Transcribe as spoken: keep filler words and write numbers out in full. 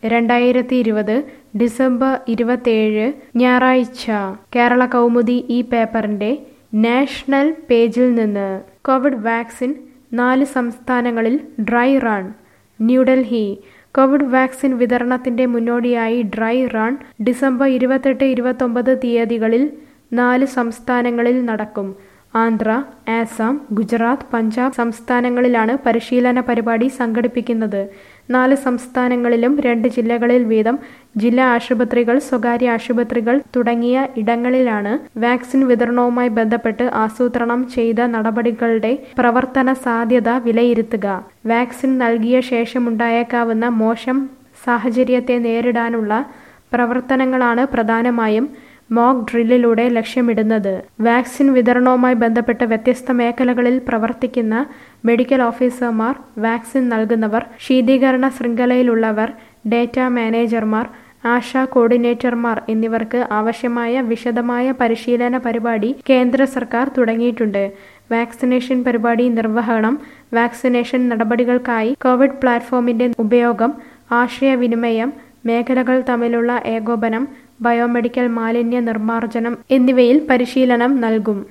രണ്ടായിരത്തി ഇരുപത് ഡിസംബർ ഇരുപത്തേഴ് ഞായറാഴ്ച കേരള കൗമുദി ഈ പേപ്പറിന്റെ നാഷണൽ പേജിൽ നിന്ന് കോവിഡ് വാക്സിൻ നാല് സംസ്ഥാനങ്ങളിൽ dry run. New Delhi Covid vaccine വിതരണത്തിന്റെ മുന്നോടിയായി ഡ്രൈ റൺ ഡിസംബർ ഇരുപത്തെട്ട് ഇരുപത്തൊമ്പത് തീയതികളിൽ നാല് സംസ്ഥാനങ്ങളിൽ നടക്കും. ആന്ധ്ര, ആസാം, ഗുജറാത്ത്, പഞ്ചാബ് സംസ്ഥാനങ്ങളിലാണ് പരിശീലന പരിപാടി സംഘടിപ്പിക്കുന്നത്. നാല് സംസ്ഥാനങ്ങളിലും രണ്ട് ജില്ലകളിൽ വീതം ജില്ലാ ആശുപത്രികൾ, സ്വകാര്യ ആശുപത്രികൾ തുടങ്ങിയ ഇടങ്ങളിലാണ് വാക്സിൻ വിതരണവുമായി ബന്ധപ്പെട്ട് ആസൂത്രണം ചെയ്ത നടപടികളുടെ പ്രവർത്തന സാധ്യത വിലയിരുത്തുക. വാക്സിൻ നൽകിയ ശേഷമുണ്ടായേക്കാവുന്ന മോശം സാഹചര്യത്തെ നേരിടാനുള്ള പ്രവർത്തനങ്ങളാണ് പ്രധാനമായും മോക്ക് ഡ്രില്ലിലൂടെ ലക്ഷ്യമിടുന്നത്. വാക്സിൻ വിതരണവുമായി ബന്ധപ്പെട്ട് വ്യത്യസ്ത മേഖലകളിൽ പ്രവർത്തിക്കുന്ന മെഡിക്കൽ ഓഫീസർമാർ, വാക്സിൻ നൽകുന്നവർ, ശീതീകരണ ശൃംഖലയിലുള്ളവർ, ഡേറ്റാ മാനേജർമാർ, ആശാ കോർഡിനേറ്റർമാർ എന്നിവർക്ക് ആവശ്യമായ വിശദമായ പരിശീലന പരിപാടി കേന്ദ്ര സർക്കാർ തുടങ്ങിയിട്ടുണ്ട്. വാക്സിനേഷൻ പരിപാടി നിർവഹണം, വാക്സിനേഷൻ നടപടികൾക്കായി കോവിഡ് പ്ലാറ്റ്ഫോമിന്റെ ഉപയോഗം, ആശയവിനിമയം, മേഖലകൾ തമ്മിലുള്ള ഏകോപനം, ബയോമെഡിക്കൽ മാലിന്യ നിർമ്മാർജ്ജനം എന്നിവയിൽ പരിശീലനം നൽകും.